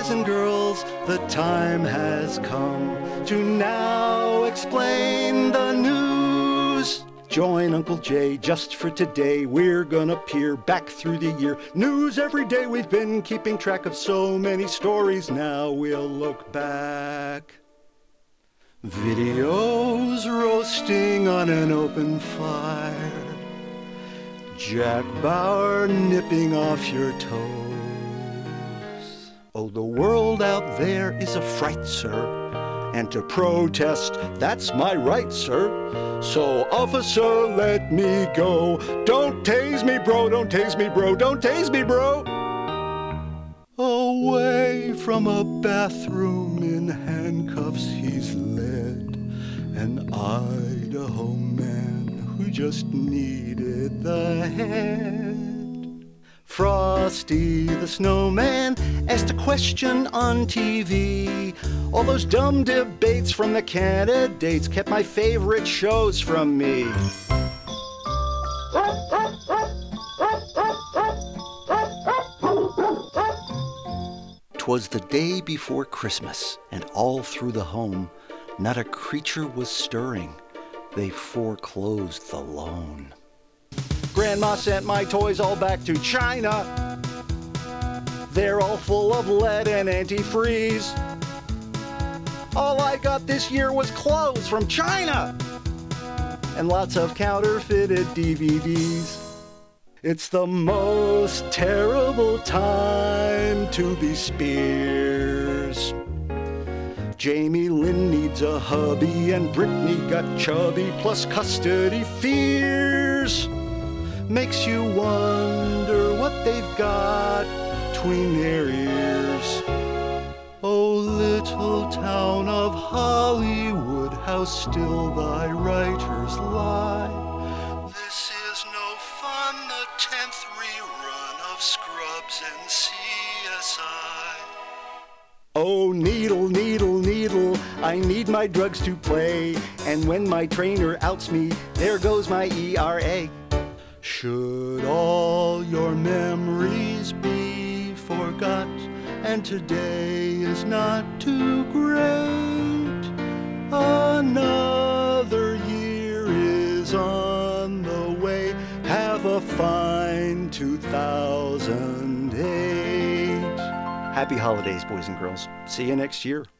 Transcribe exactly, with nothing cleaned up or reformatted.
boys and girls, the time has come to now explain the news. Join Uncle Jay just for today. We're gonna peer back through the year. News every day, we've been keeping track of so many stories. Now we'll look back. Videos roasting on an open fire. Jack Bauer nipping off your toes. Oh, the world out there is a fright, sir. And to protest, that's my right, sir. So, officer, let me go. Don't tase me, bro, don't tase me, bro, don't tase me, bro. Away from a bathroom in handcuffs he's led. An Idaho man who just needed the head. Frosty the Snowman asked a question on T V. All those dumb debates from the candidates kept my favorite shows from me. 'Twas the day before Christmas, and all through the home, not a creature was stirring. They foreclosed the loan. Grandma sent my toys all back to China. They're all full of lead and antifreeze. All I got this year was clothes from China and lots of counterfeited D V Ds. It's the most terrible time to be Spears. Jamie Lynn needs a hubby and Brittany got chubby plus custody fears. Makes you wonder what they've got between their ears. Oh, little town of Hollywood, how still thy writers lie. This is no fun, the tenth rerun of Scrubs and C S I. Oh, needle, needle, needle, I need my drugs to play. And when my trainer outs me, there goes my E R A. Should all your memories be forgot, and today is not too great, another year is on the way. Have a fine two thousand eight. Happy holidays, boys and girls. See you next year.